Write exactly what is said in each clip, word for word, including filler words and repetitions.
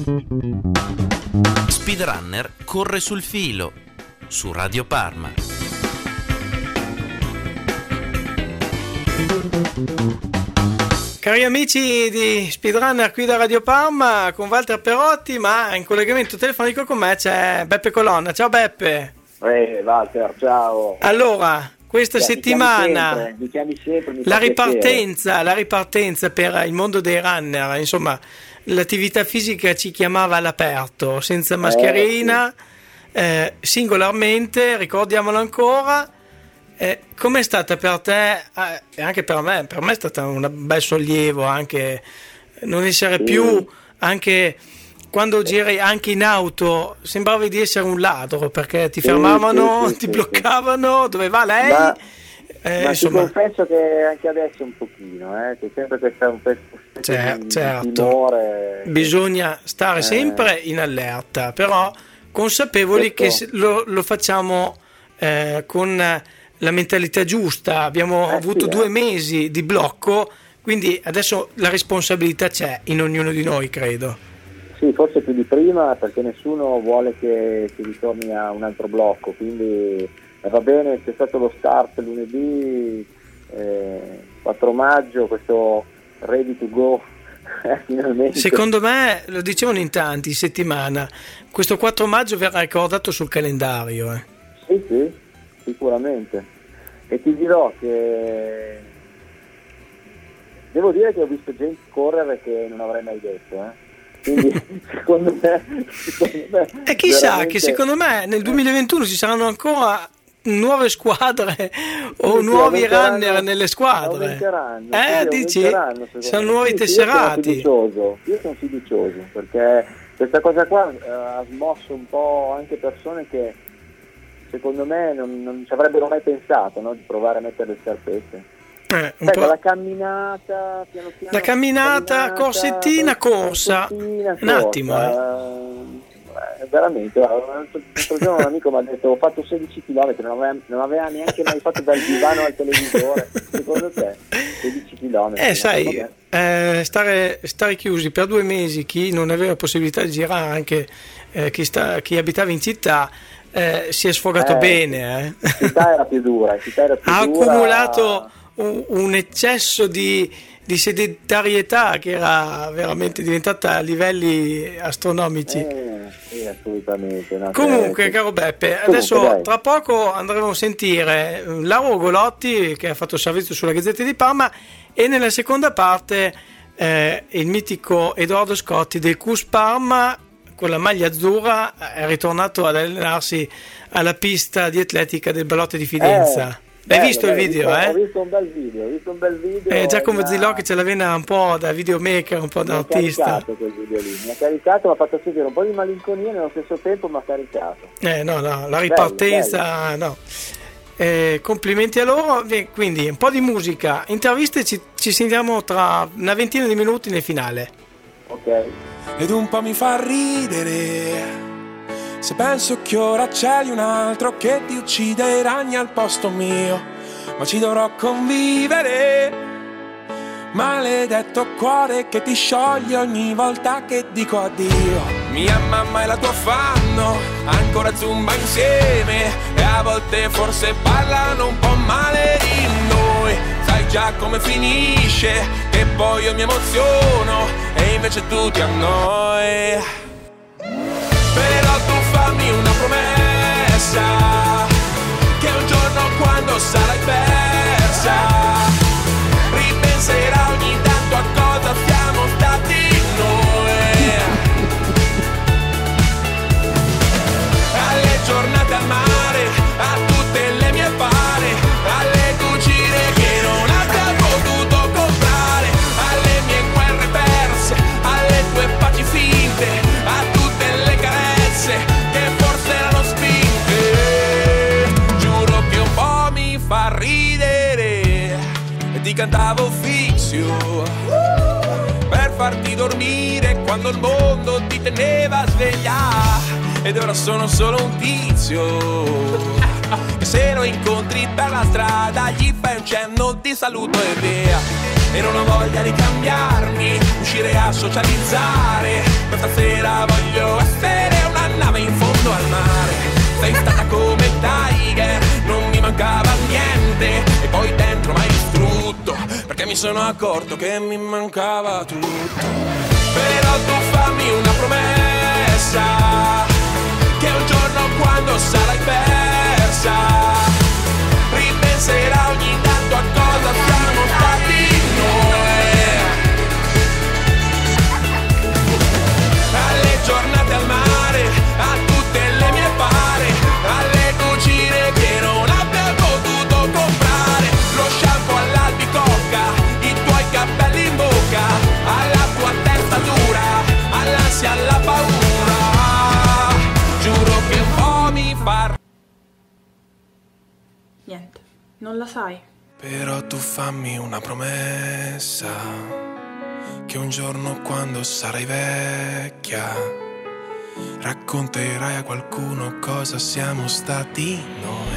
Speedrunner corre sul filo su Radio Parma. Cari amici di Speedrunner qui da Radio Parma con Walter Perotti, ma in collegamento telefonico con me c'è Beppe Colonna. Ciao Beppe. Eh, Walter, ciao. Allora, questa mi settimana mi chiami sempre, mi la fa ripartenza, la ripartenza per il mondo dei runner, insomma, l'attività fisica ci chiamava all'aperto, senza mascherina, eh, sì. eh, singolarmente, ricordiamolo ancora. Eh, com'è stata per te e eh, anche per me? Per me è stato un bel sollievo anche non essere sì. più, anche quando giri anche in auto sembravi di essere un ladro, perché ti fermavano, sì, sì, ti sì, bloccavano, sì. Dove va lei? Ma, eh, ma insomma. ti confesso che anche adesso un pochino, eh, c'è sempre questa un pezzo Cer- di certo. timore. Bisogna stare eh. sempre in allerta, però consapevoli Questo. che lo, lo facciamo eh, con la mentalità giusta. Abbiamo eh, avuto sì, due eh. mesi di blocco, quindi adesso la responsabilità c'è in ognuno di noi, credo. Sì, forse più di prima, perché nessuno vuole che si ritorni a un altro blocco, quindi eh, va bene, c'è stato lo start lunedì eh, quattro maggio, questo ready to go eh, finalmente. Secondo me, lo dicevano in tanti in settimana, questo quattro maggio verrà ricordato sul calendario. Eh. Sì, sì, sicuramente. E ti dirò che devo dire che ho visto gente correre che non avrei mai detto, eh. Quindi secondo me, secondo me e chissà veramente... che secondo me nel duemilaventuno ci saranno ancora nuove squadre o sì, nuovi runner nelle squadre. Aumenteranno, eh sì, dici? Sono me. nuovi sì, tesserati. Io sono fiducioso, io sono fiducioso perché questa cosa qua eh, ha smosso un po' anche persone che secondo me non, non ci avrebbero mai pensato, no? Di provare a mettere le scarpette. Eh, un Beh, po'. La camminata, piano piano, la camminata, camminata corsettina, corsa, corsettina, un attimo. Eh. Eh, veramente, l'altro giorno un amico mi ha detto ho fatto sedici chilometri, non aveva, non aveva neanche mai fatto dal divano al televisore. Secondo te sedici chilometri? Eh sai, eh, stare, stare chiusi per due mesi, chi non aveva possibilità di girare, anche eh, chi, sta, chi abitava in città, eh, si è sfogato eh, bene. Eh. Città era più dura, città era più ha dura. accumulato un, un eccesso di, di sedentarietà che era veramente diventata a livelli astronomici. Eh, sì, assolutamente. No, Comunque, sì. caro Beppe, Comunque, adesso dai. tra poco andremo a sentire Lauro Golotti, che ha fatto servizio sulla Gazzetta di Parma, e nella seconda parte eh, il mitico Edoardo Scotti del C U S Parma con la maglia azzurra è ritornato ad allenarsi alla pista di atletica del Balotto di Fidenza. Eh. Hai Bello, visto il bello, video, ho visto, eh? Ho visto un bel video, ho visto un bel video. Eh, Giacomo una... Zilò che ce la vena un po' da videomaker, un po' da mi artista. Mi ha caricato quel video lì, mi ha caricato, mi ha fatto sentire un po' di malinconia e nello stesso tempo mi ha caricato. Eh no, no, la ripartenza, bello, bello. no. Eh, complimenti a loro. Quindi un po' di musica, interviste, ci, ci sentiamo tra una ventina di minuti nel finale. Ok. Ed un po' mi fa ridere se penso che ora c'è un altro che ti uccide i ragni al posto mio, ma ci dovrò convivere. Maledetto cuore che ti scioglie ogni volta che dico addio. Mia mamma e la tua fanno ancora zumba insieme e a volte forse parlano un po' male di noi. Sai già come finisce, che poi io mi emoziono e invece tu ti annoi. Però tu fammi una promessa, che un giorno quando sarai persa ripenserai ogni tanto a cosa siamo stati noi. Alle giornate al mare, a tutte le mie pare, alle cucine che non abbia potuto comprare, alle mie guerre perse, alle tue paci finte, a tutte le carezze che forse erano spinte. Giuro che un po' mi fa ridere e ti cantavo Fixio per farti dormire quando il mondo ti teneva sveglia. Ed ora sono solo un tizio che se lo incontri per la strada gli fai un cenno di saluto e via. e non ho voglia di cambiarmi, uscire a socializzare. Questa sera voglio essere una nave in fondo al mare. Sei stata come Tiger, non mi mancava niente, e poi dentro m'hai distrutto, perché mi sono accorto che mi mancava tutto. Però tu fammi una promessa, che un giorno quando sarai persa, ripenserà ogni tanto a cosa siamo stati noi. Alle giornate al mare, a tutte le mie pare, alle cucine che non abbia potuto comprare, lo shampoo all'albicocca, i tuoi capelli in bocca, alla tua testa dura, all'ansia, alla paura. Giuro che un po' mi fa. Niente, non la sai. Però tu fammi una promessa, che un giorno quando sarai vecchia racconterai a qualcuno cosa siamo stati noi.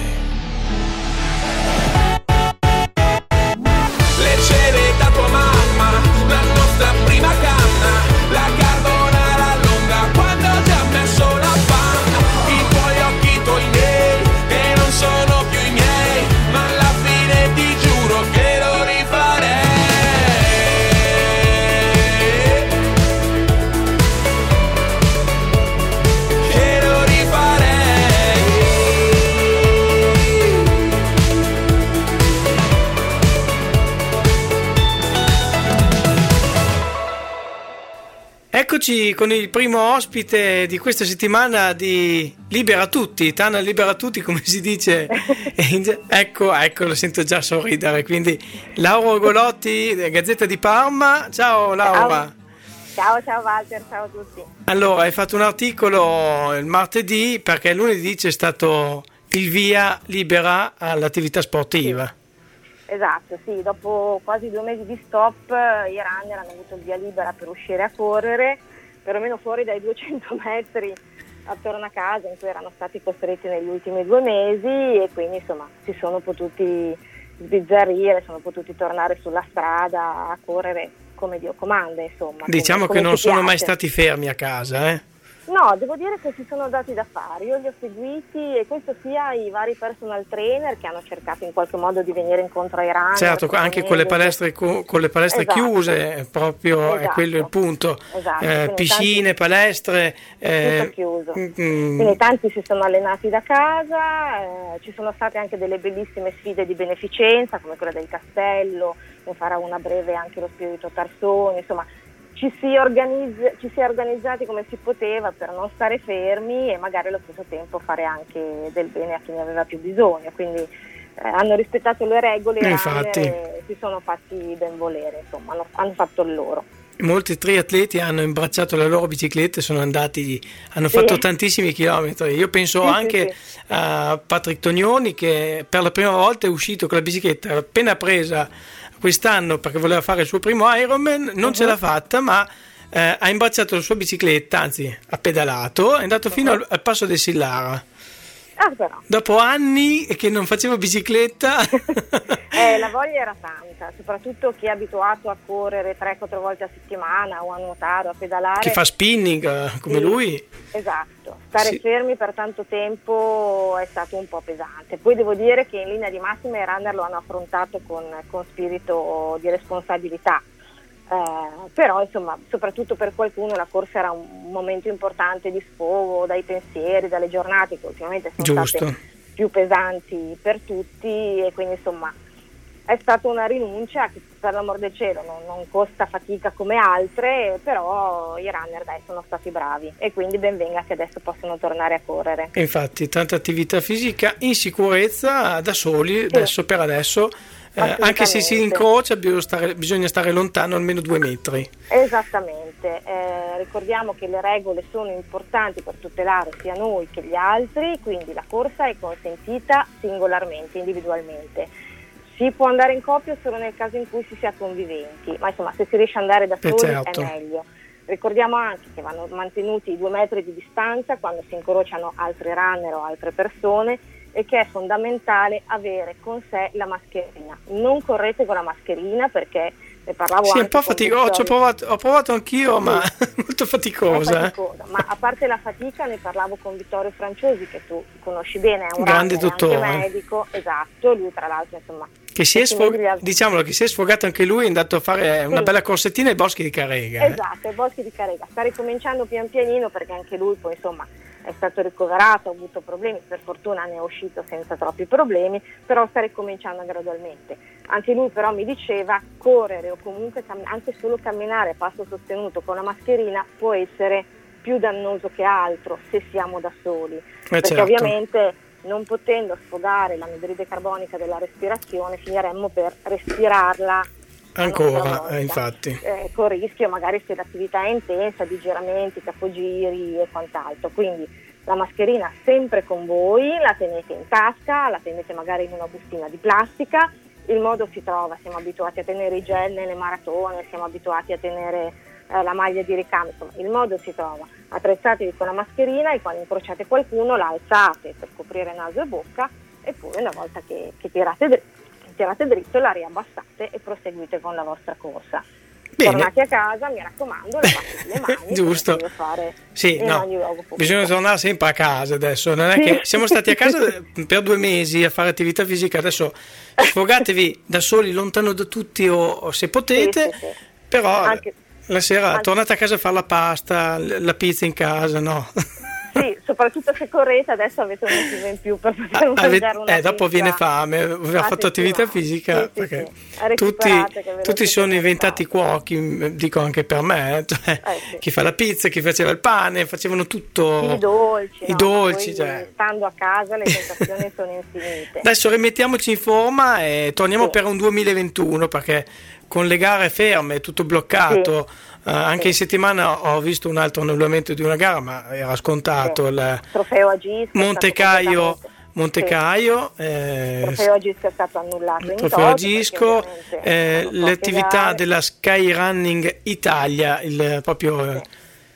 Le cere da tua mamma, la nostra prima canna, la carbonara lunga quando ti ha messo la panna, i tuoi occhi, i tuoi miei, che non sono più i miei, ma alla fine ti giuro che lo rifarei. Che lo rifarei. Eccoci con il primo ospite di questa settimana di Libera Tutti, Tana Libera Tutti, come si dice. ecco, ecco, lo sento già sorridere. Quindi Laura Golotti, Gazzetta di Parma. Ciao Laura. Ciao, ciao Walter, ciao a tutti. Allora, hai fatto un articolo il martedì perché lunedì c'è stato il via libera all'attività sportiva. Esatto, sì, dopo quasi due mesi di stop i runner hanno avuto il via libera per uscire a correre, perlomeno fuori dai duecento metri attorno a casa in cui erano stati costretti negli ultimi due mesi, e quindi insomma si sono potuti sbizzarrire, sono potuti tornare sulla strada a correre come Dio comanda, insomma. Diciamo come, che come non sono piace. mai stati fermi a casa, eh? No, devo dire che si sono dati da fare, io li ho seguiti, e questo sia i vari personal trainer che hanno cercato in qualche modo di venire incontro ai runner. Certo, anche con le palestre, con le palestre Esatto. chiuse, proprio Esatto. è quello il punto. Esatto. Eh, piscine, tanti... palestre. Eh, tutto chiuso. Mm, Quindi tanti si sono allenati da casa, eh, ci sono state anche delle bellissime sfide di beneficenza come quella del Castello, ne farà una breve anche lo Spirito Tarsoni, insomma ci si, organizza, ci si è organizzati come si poteva per non stare fermi e magari allo stesso tempo fare anche del bene a chi ne aveva più bisogno, quindi eh, hanno rispettato le regole e si sono fatti ben volere, insomma hanno, hanno fatto il loro. Molti triatleti hanno imbracciato le loro biciclette e sono andati, hanno sì. fatto tantissimi chilometri. Io penso sì, anche sì, sì. a Patrick Tognoni, che per la prima volta è uscito con la bicicletta appena presa quest'anno perché voleva fare il suo primo Ironman, non uh-huh. ce l'ha fatta, ma eh, ha imbracciato la sua bicicletta, anzi ha pedalato, è andato uh-huh. fino al, al passo del Sillara. Ah, però. Dopo anni che non facevo bicicletta. eh, la voglia era tanta, soprattutto chi è abituato a correre tre quattro volte a settimana o a nuotare o a pedalare. Chi fa spinning come sì, lui. Esatto, stare sì. fermi per tanto tempo è stato un po' pesante. Poi devo dire che in linea di massima i runner lo hanno affrontato con, con spirito di responsabilità. Eh, però insomma soprattutto per qualcuno la corsa era un momento importante di sfogo dai pensieri, dalle giornate che ultimamente sono Giusto. state più pesanti per tutti, e quindi insomma è stata una rinuncia che per l'amor del cielo non, non costa fatica come altre, però i runner dai sono stati bravi e quindi ben venga che adesso possono tornare a correre. E infatti tanta attività fisica in sicurezza da soli, sì. adesso per adesso. Eh, anche se si incrocia bisogna stare, bisogna stare lontano almeno due metri. Esattamente, eh, ricordiamo che le regole sono importanti per tutelare sia noi che gli altri, quindi la corsa è consentita singolarmente, individualmente. Si può andare in coppia solo nel caso in cui si sia conviventi, ma insomma se si riesce ad andare da soli certo. è meglio. Ricordiamo anche che vanno mantenuti i due metri di distanza quando si incrociano altri runner o altre persone, e che è fondamentale avere con sé la mascherina. Non correte con la mascherina perché ne parlavo sì, anche un po' con faticoso, Vittorio. ho provato, ho provato anch'io, ma molto È faticosa. faticosa, ma a parte la fatica ne parlavo con Vittorio Franciosi, che tu conosci bene, è un Grande runner, dottore. anche medico, esatto, lui tra l'altro insomma Che si è tutti i mesi sfog- li- diciamolo che si è sfogato anche lui, è andato a fare una Sì. bella corsettina ai boschi di Carrega. eh. Esatto, ai boschi di Carrega, sta ricominciando pian pianino perché anche lui poi insomma è stato ricoverato, ha avuto problemi, per fortuna ne è uscito senza troppi problemi, però sta ricominciando gradualmente. Anche lui però mi diceva correre o comunque cam- anche solo camminare a passo sostenuto con la mascherina può essere più dannoso che altro se siamo da soli, perché certo. ovviamente non potendo sfogare l'anidride carbonica della respirazione finiremmo per respirarla a nostra Ancora, volta. eh, infatti. Eh, con rischio magari se l'attività è intensa di giramenti, capogiri e quant'altro, quindi la mascherina sempre con voi, la tenete in tasca, la tenete magari in una bustina di plastica, il modo si trova, siamo abituati a tenere i gel nelle maratone, siamo abituati a tenere eh, la maglia di ricambio, insomma il modo si trova, attrezzatevi con la mascherina e quando incrociate qualcuno la alzate per coprire naso e bocca e poi una volta che, che tirate dritto tirate dritto, la riabbassate e proseguite con la vostra corsa. Bene. Tornati a casa, mi raccomando, lavate le mani. Giusto. come deve fare Sì, in no. ogni luogo pubblico. Bisogna tornare sempre a casa adesso, non è che siamo stati a casa per due mesi a fare attività fisica, adesso sfogatevi da soli, lontano da tutti o, o se potete, Sì, sì, sì. però Anche- la sera anche- tornate a casa a fare la pasta, l- la pizza in casa, no? Sì, soprattutto se correte adesso avete un motivo in più per poter Ah, ave- mangiare una eh, dopo pizza. viene fame, aver Ah, fatto sì, attività sì, fisica, sì, sì, perché sì. tutti, Recuperate, che ve lo tutti siete sono diventati meritati. cuochi, dico anche per me, cioè, Eh, sì. chi fa la pizza, chi faceva il pane, facevano tutto, I dolci, i no? dolci, Poi, cioè. stando a casa le tentazioni sono infinite. Adesso rimettiamoci in forma e torniamo Sì. per un duemilaventuno, perché con le gare ferme, tutto bloccato, eh, anche Sì. in settimana ho visto un altro annullamento di una gara, ma era scontato. Sì. Il Trofeo Agisca Montecaio, Montecaio Sì. eh, Trofeo Agisco è stato annullato in Trofeo toto, Agisco, perché eh, ovviamente erano poche l'attività gare. della Sky Running Italia, il, proprio eh,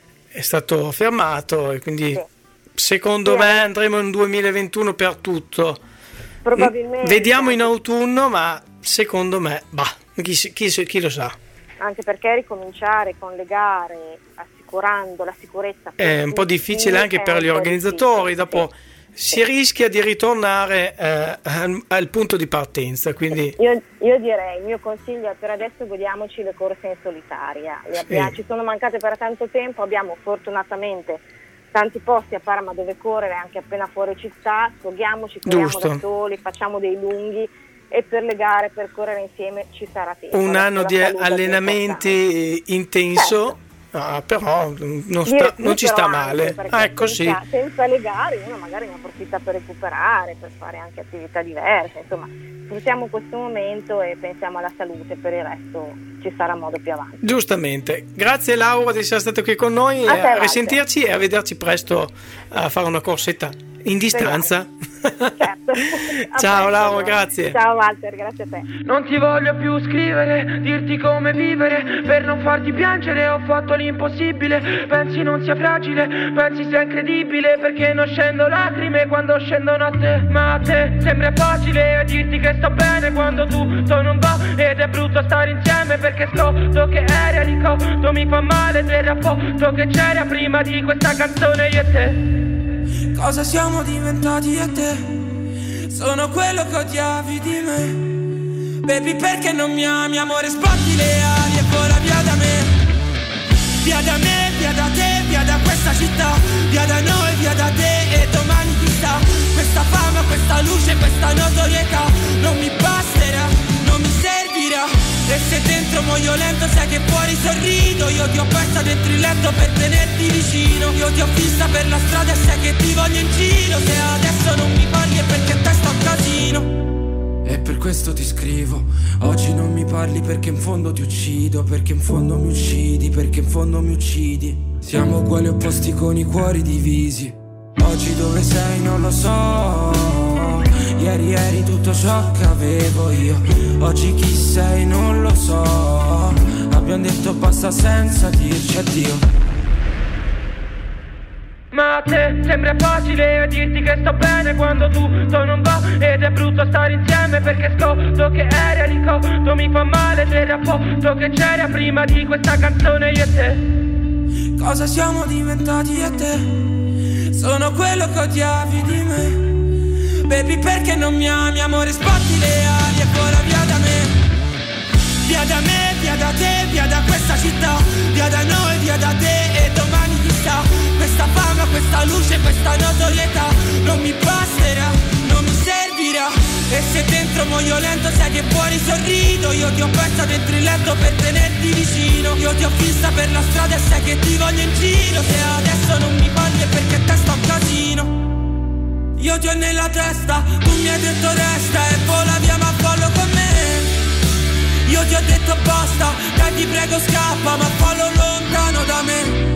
è stato fermato e quindi Sì. secondo Sì, me eh. andremo in duemilaventuno per tutto. Probabilmente Vediamo in anche- autunno, ma secondo me, bah, chi, si- chi, si- chi lo sa, anche perché ricominciare con le gare assicurando la sicurezza per è un po' tutti difficile anche è per un gli po' organizzatori, difficile, dopo sì. si rischia di ritornare eh, al, al punto di partenza, quindi Io, io direi, il mio consiglio è per adesso godiamoci le corse in solitaria. Le abbia- Sì. Ci sono mancate per tanto tempo, abbiamo fortunatamente tanti posti a Parma dove correre anche appena fuori città, sfoghiamoci, corriamo Giusto. da soli, facciamo dei lunghi e per le gare, per correre insieme ci sarà tempo. un Adesso anno la di salute è più importante. allenamenti intenso, ah, però non, sta- non ci sta Recupero male. anche, perché Ah, ecco sì. senza, senza le gare uno magari ne approfitta per recuperare, per fare anche attività diverse, insomma sfruttiamo questo momento e pensiamo alla salute, per il resto ci sarà modo più avanti. Giustamente, grazie Laura di essere stato qui con noi, A te, e a Walter. risentirci e a vederci presto a fare una corsetta in distanza. Certo. A Ciao presto, Laura, allora. grazie. Ciao Walter, grazie a te. Non ti voglio più scrivere, dirti come vivere, per non farti piangere ho fatto l'impossibile. Pensi non sia fragile, pensi sia incredibile, perché non scendo lacrime quando scendono a te. Ma a te sembra facile dirti che sto bene quando tutto non va, ed è brutto stare insieme perché scotto che eri ricordo mi fa male del rapporto che c'era prima di questa canzone io e te. Cosa siamo diventati io e te? Sono quello che odiavi di me. Baby, perché non mi ami? Amore, sbatti le ali e vola via da me. Via da me, via da te, via da questa città. Via da noi, via da te e domani chissà. Questa fama, questa luce, questa notorietà non mi basterà, non mi servirà. E se dentro muoio lento sai che fuori sorrido. Io ti ho persa dentro il letto per tenerti vicino. Io ti ho vista per la strada e sai che ti voglio in giro. Se adesso non mi parli è perché a te sto casino. E per questo ti scrivo. Oggi non mi parli perché in fondo ti uccido. Perché in fondo mi uccidi, perché in fondo mi uccidi. Siamo uguali opposti con i cuori divisi. Oggi dove sei non lo so. Ieri eri tutto ciò che avevo io. Oggi chi sei non lo so. Abbiamo detto basta senza dirci addio. Ma A te sembra facile dirti che sto bene quando tutto non va, ed è brutto stare insieme perché scopro che eri alicoto. Mi fa male del rapporto che c'era prima di questa canzone io e te. Cosa siamo diventati io e te? Sono quello che odiavi di me. Baby, perché non mi ami? Amore, sbatti le ali e vola via da me. Via da me, via da te, via da questa città. Via da noi, via da te e domani chissà. Questa fama, questa luce, questa notorietà non mi basterà, non mi servirà. E se dentro muoio lento sai che fuori sorrido. Io ti ho persa dentro il letto per tenerti vicino. Io ti ho vista per la strada e sai che ti voglio in giro. Se adesso non mi parli è perché a testa un casino. Io ti ho nella testa, tu mi hai detto resta e vola via ma fallo con me. Io ti ho detto basta, dai ti prego scappa ma fallo lontano da me.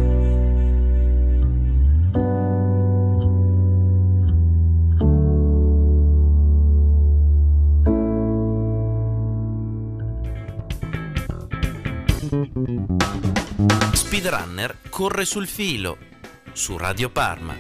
Speedrunner corre sul filo su Radio Parma.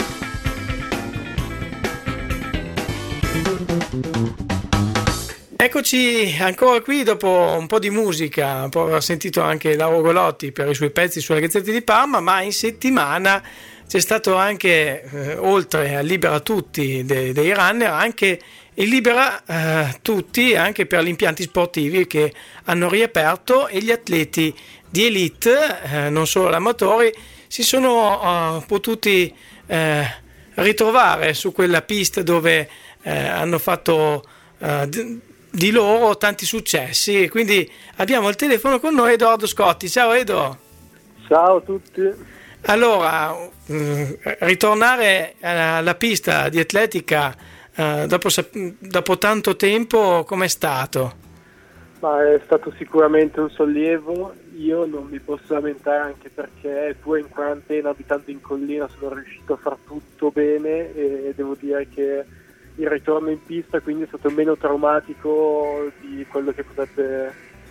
Eccoci ancora qui dopo un po' di musica, un po' aver sentito anche Lauro Golotti per i suoi pezzi sulla Gazzetta di Parma, ma in settimana c'è stato anche, eh, oltre a Libera Tutti dei, dei runner, anche il Libera eh, Tutti anche per gli impianti sportivi che hanno riaperto e gli atleti di elite, eh, non solo amatori, si sono uh, potuti eh, ritrovare su quella pista dove eh, hanno fatto uh, d- di loro tanti successi. E quindi abbiamo al telefono con noi Edoardo Scotti. Ciao Edo. Ciao a tutti. Allora, mh, ritornare alla pista di atletica uh, dopo, dopo tanto tempo, com'è stato? Ma è stato sicuramente un sollievo. Io non mi posso lamentare, anche perché pure in quarantena, abitando in collina, sono riuscito a far tutto bene e devo dire che il ritorno in pista quindi è stato meno traumatico di quello che potrebbe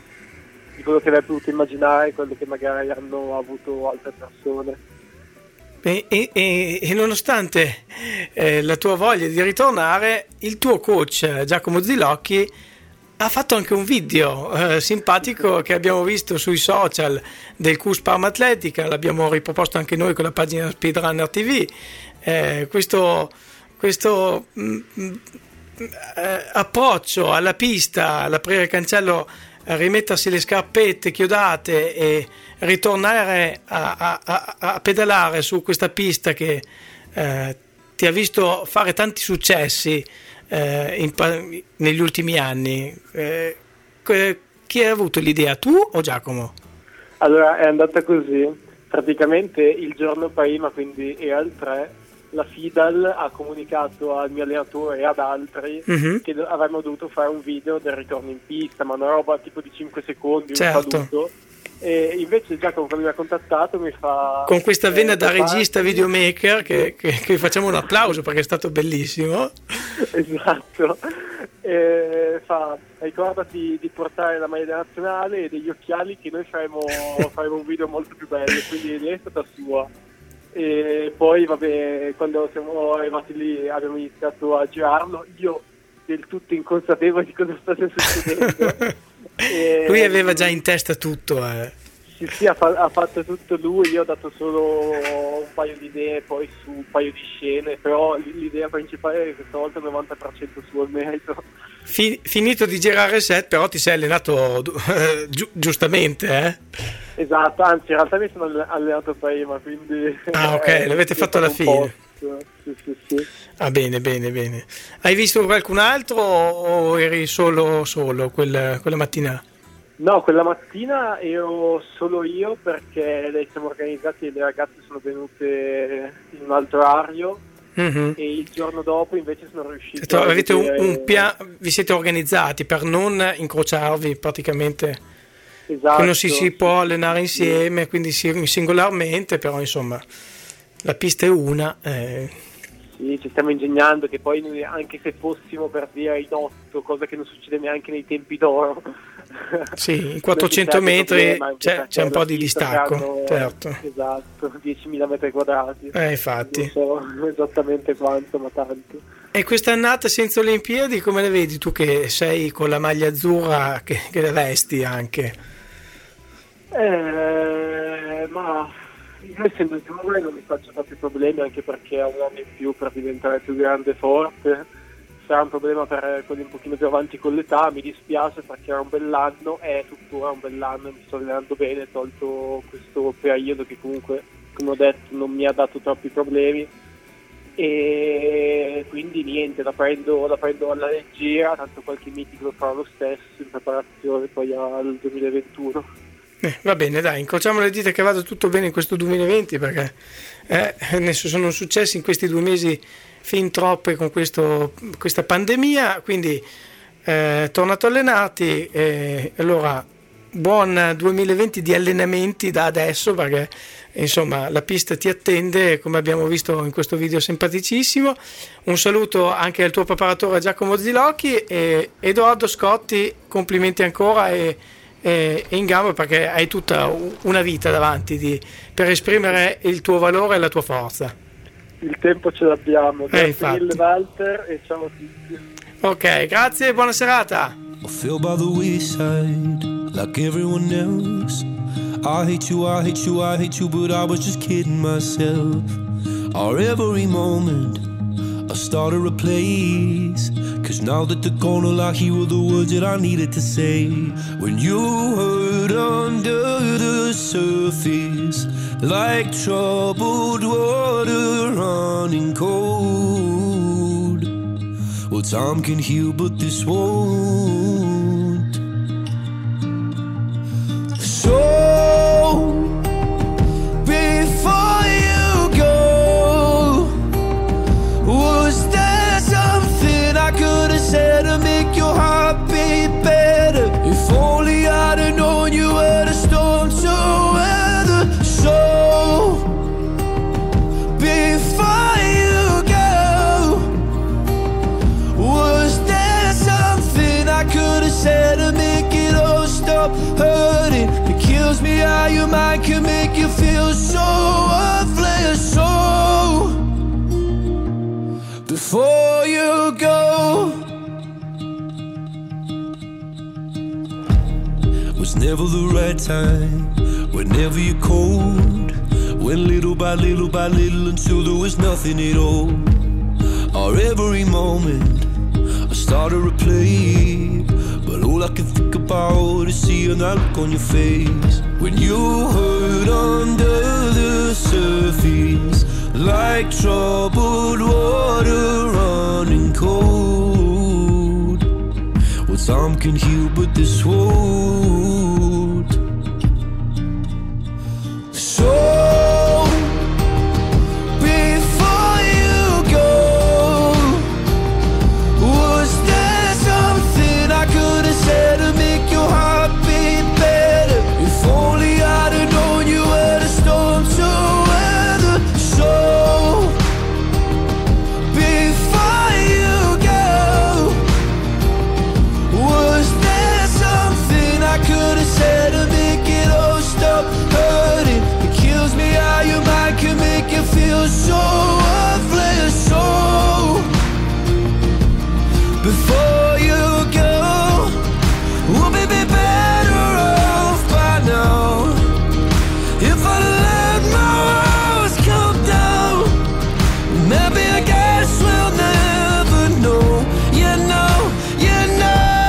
di quello che avrei potuto immaginare, quello che magari hanno avuto altre persone. E, e, e nonostante eh, la tua voglia di ritornare, il tuo coach Giacomo Zilocchi ha fatto anche un video eh, simpatico che abbiamo visto sui social del Q S Parma Atletica, l'abbiamo riproposto anche noi con la pagina Speedrunner T V. Eh, questo questo mh, mh, eh, approccio alla pista, all'aprire il cancello, a rimettersi le scarpette chiodate e ritornare a, a, a pedalare su questa pista che eh, ti ha visto fare tanti successi eh, in, negli ultimi anni. Eh, chi ha avuto l'idea, tu o Giacomo? Allora, è andata così. Praticamente il giorno prima, quindi era il tre, la FIDAL ha comunicato al mio allenatore e ad altri mm-hmm. che avremmo dovuto fare un video del ritorno in pista, ma una roba tipo di cinque secondi, certo. Un saluto. E invece Giacomo, quando mi ha contattato, mi fa con questa vena eh, da regista videomaker che, che, che facciamo un applauso perché è stato bellissimo. Esatto. E fa: ricordati di portare la maglia nazionale e degli occhiali che noi faremo, faremo un video molto più bello. Quindi lei è stata sua. E poi vabbè, quando siamo arrivati lì abbiamo iniziato a girarlo, io del tutto inconsapevole di cosa stesse succedendo. E lui aveva già in testa tutto. Eh. Sì, sì, ha, fa- ha fatto tutto lui, io ho dato solo un paio di idee poi su un paio di scene, però l- l'idea principale è che questa volta il novanta per cento suo il merito. Fin- finito di girare il set, però ti sei allenato eh, gi- giustamente, eh? Esatto, anzi in realtà mi sono allenato prima, quindi... Ah, ok, eh, l'avete fatto alla fine. Sì, sì, sì. Ah, bene, bene, bene. Hai visto qualcun altro o eri solo solo quella, quella mattina? No, quella mattina ero solo io perché le siamo organizzati e le ragazze sono venute in un altro orario. Mm-hmm. E il giorno dopo invece sono riuscito Detto, a avete vedere... un, un pia- vi siete organizzati per non incrociarvi praticamente. Esatto. Non si, si può allenare insieme, quindi singolarmente, però insomma la pista è una. Eh. Sì, ci stiamo ingegnando, che poi noi, anche se fossimo per dire in otto, cosa che non succede neanche nei tempi d'oro. Sì, in quattrocento metri problema, c'è, c'è un po' di distacco, hanno, certo. Esatto, diecimila metri quadrati. Eh, infatti. Non so esattamente quanto, ma tanto. E quest'annata senza Olimpiadi come le vedi tu, che sei con la maglia azzurra che, che le vesti anche? Eh, ma io essendo giovane non mi faccio tanti problemi, anche perché ho un anno in più per diventare più grande e forte. Sarà un problema per quelli un pochino più avanti con l'età, mi dispiace perché era un bell'anno, è tuttora un bell'anno, mi sto allenando bene, tolto questo periodo che comunque, come ho detto, non mi ha dato troppi problemi, e quindi niente, la prendo, la prendo alla leggera, tanto qualche meeting lo farò lo stesso in preparazione poi al duemilaventuno. Eh, va bene, dai, incrociamo le dita che vada tutto bene in questo duemilaventi, perché eh, ne sono successi in questi due mesi fin troppe con questo, questa pandemia, quindi eh, tornato allenati, eh, allora buon duemilaventi di allenamenti da adesso, perché insomma la pista ti attende, come abbiamo visto in questo video simpaticissimo. Un saluto anche al tuo preparatore Giacomo Zilocchi, e Edoardo Scotti, complimenti ancora e, e, e in gamba, perché hai tutta una vita davanti di, per esprimere il tuo valore e la tua forza. Il tempo ce l'abbiamo, grazie eh, mille Walter e ciao a tutti. Ok, grazie e buona serata. I feel by the wayside like everyone else. I hate you, I hate you, I hate you, but I was just kidding myself. Our every moment I started a place, cause now that they're gone, all I hear were the words that I needed to say. When you hurt under the surface, like troubled water running cold. Well, time can heal, but this won't. So, before you go, was there something I could have said to make your heart beat better? If only I'd have known you were the storm to weather. So, before you go, was there something I could have said to make it all stop hurting? It kills me how your mind can make you feel so worthless. So, before you go, was never the right time, whenever you're cold. Went little by little by little until there was nothing at all. Our every moment I started to play, but all I can think about is seeing that look on your face. When you hurt under the surface, like troubled water running cold. Well, time can heal, but this won't. So, before you go, was there something I could have said to make your heart beat better? If only I'd have known you were the storm to weather. So, before you go, was there something I could have said to make it all stop hurting? It kills me how your mind can make you feel so worthless. So, before you go, we'll be better off by now. If I let my walls come down, maybe I guess we'll never know. You know, you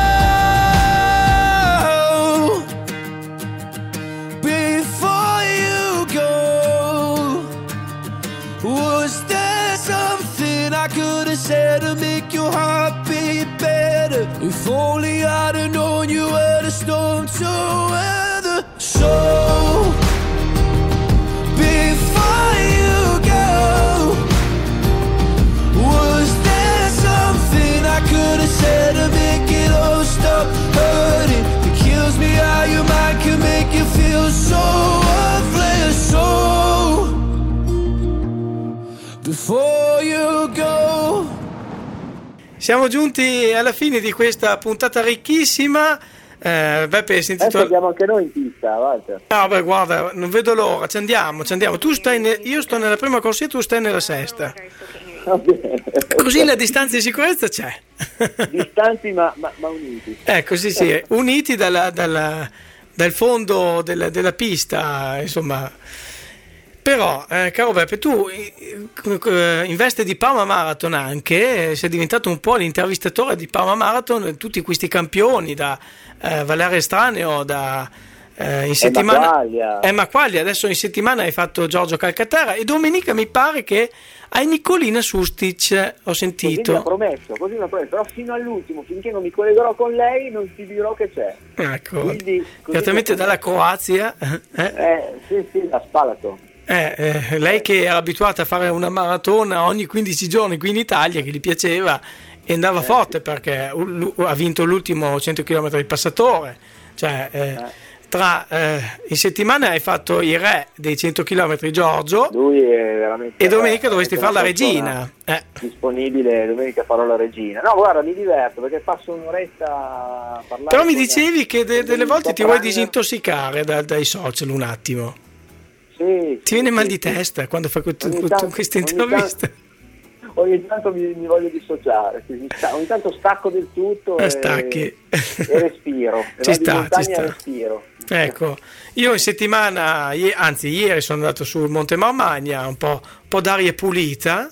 know. Before you go, was there something I could have said to make your heart beat better? If only I'd have known you were the storm to weather. So, before you go, was there something I could have said to make it all stop hurting? It kills me how your mind can make you feel so worthless. So, before you go, siamo giunti alla fine di questa puntata ricchissima. Eh, Beppe, hai sentito? Adesso andiamo anche noi in pista, Walter. No, beh, guarda, non vedo l'ora, ci andiamo, ci andiamo. Tu stai ne- io sto nella prima corsia, tu stai nella sesta. Così la distanza di sicurezza c'è. Distanti ma, ma, ma uniti. Ecco, sì, sì, uniti dalla, dalla, dal fondo della, della pista, insomma. Però, eh, caro Beppe, tu eh, in veste di Parma Marathon anche, eh, sei diventato un po' l'intervistatore di Parma Marathon, tutti questi campioni, da eh, Valerio Estraneo, da eh, in settimana Emma Quaglia. Emma Quaglia, adesso in settimana hai fatto Giorgio Calcaterra e domenica mi pare che hai Nicolina Sustic, ho sentito. Così mi ha promesso, così mi ha promesso, però fino all'ultimo, finché non mi collegherò con lei, non ti dirò che c'è. Ecco, Quindi, direttamente dalla Croazia. Eh? Eh, sì, sì, da Spalato. Eh, eh, lei che era abituata a fare una maratona ogni quindici giorni qui in Italia, che gli piaceva e andava eh, forte, perché u- ha vinto l'ultimo cento chilometri di passatore, cioè eh, eh. tra eh, in settimana hai fatto il re dei cento chilometri Giorgio, lui è veramente, e domenica dovresti è fare la regina, eh. disponibile, domenica farò la regina. No, guarda, mi diverto perché passo un'oretta a parlare. Però mi con dicevi che de- delle volte ti vuoi runner. disintossicare da- dai social un attimo. Sì, ti viene sì, mal sì, di testa sì. quando fai Ogni tanto- queste ogni interviste? tanto- Ogni tanto mi, mi voglio dissociare, sì, sta- ogni tanto stacco del tutto e, Stacchi. e respiro. E Ci vado in sta, montagna ci sta. e respiro. Ecco, io in settimana, ie- anzi ieri sono andato sul Monte Marmagna, un po', un po' d'aria pulita,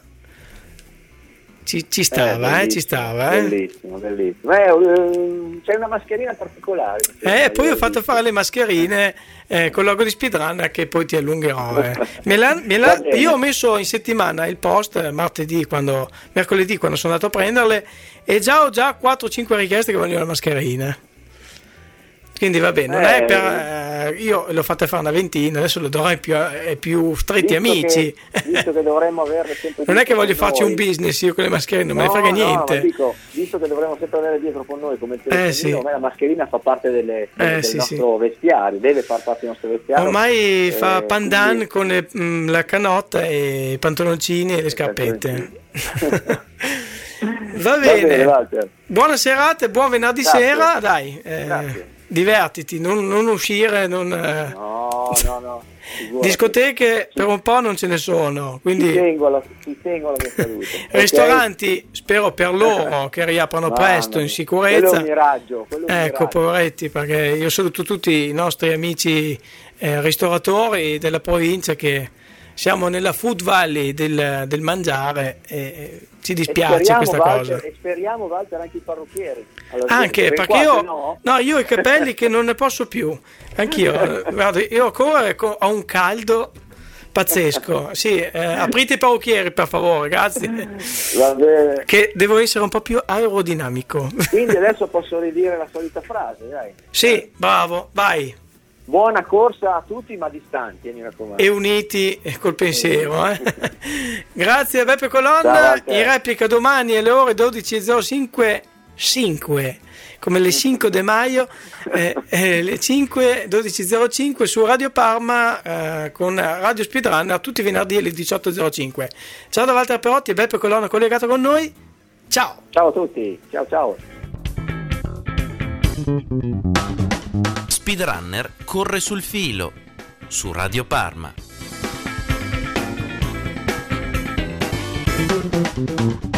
ci, ci stava, eh, ci stava. Eh. Bellissimo, bellissimo. Eh, eh, c'è una mascherina particolare. Eh, poi ho fatto fare le mascherine eh, con l'orgo di speedrunner che poi ti allungherò. Eh. Me l'ha- me l'ha- io ho messo in settimana il post eh, martedì, quando, mercoledì quando sono andato a prenderle, e già ho già quattro cinque richieste che vogliono la mascherina. Quindi va bene, non Eh, è per, eh, io l'ho fatta fare una ventina, adesso lo darò ai più, ai più stretti Visto amici. Che, visto che dovremmo averle sempre Non è che dietro voglio con farci noi. un business io con le mascherine, non No, me ne frega no, niente. ma dico, visto che dovremmo sempre avere dietro con noi come il Eh, telefonino, sì. ormai la mascherina fa parte delle, delle- Eh, del sì, nostro vestiario, deve far parte del nostro vestiario. Ormai Eh, fa pandan quindi- con le- mh, la canotta e i pantaloncini e le scarpette. Va bene, bene, Walter. buona serata e buon venerdì Grazie. sera, dai, eh, Grazie. divertiti, non, non uscire, non, eh, No, no, no. figurati. discoteche per un po' non ce ne sono, Ci quindi tengo alla, ci tengo alla mia salute. ristoranti spero per loro che riaprano No, presto no, in quello è sicurezza. un miraggio, quello è un Ecco, miraggio. poveretti, perché io saluto tutti i nostri amici eh, ristoratori della provincia, che siamo nella food valley del, del mangiare e eh, ci E dispiace speriamo, questa Walter, cosa. E speriamo, Walter, anche i parrucchieri. Allora, Anche tre perché quarti io, no. no, io ho i capelli che non ne posso più. Anch'io, eh, guarda, io ancora ecco, ho un caldo pazzesco. Sì, eh, aprite i parrucchieri per favore, grazie. Va bene. Che devo essere un po' più aerodinamico. Quindi adesso posso ridire la solita frase, dai. Sì, bravo, vai. Buona corsa a tutti, ma distanti, eh, mi raccomando. E uniti col pensiero. Eh. Grazie a Beppe Colonna. Ciao a te. In replica domani alle ore dodici e zero cinque, cinque, come le cinque de Maio, eh, eh, le cinque, dodici e zero cinque su Radio Parma eh, con Radio Speedrunner tutti i venerdì alle diciotto e zero cinque. Ciao da Walter Perotti e Beppe Colonna collegato con noi. Ciao. Ciao a tutti, ciao ciao. Speedrunner corre sul filo su Radio Parma.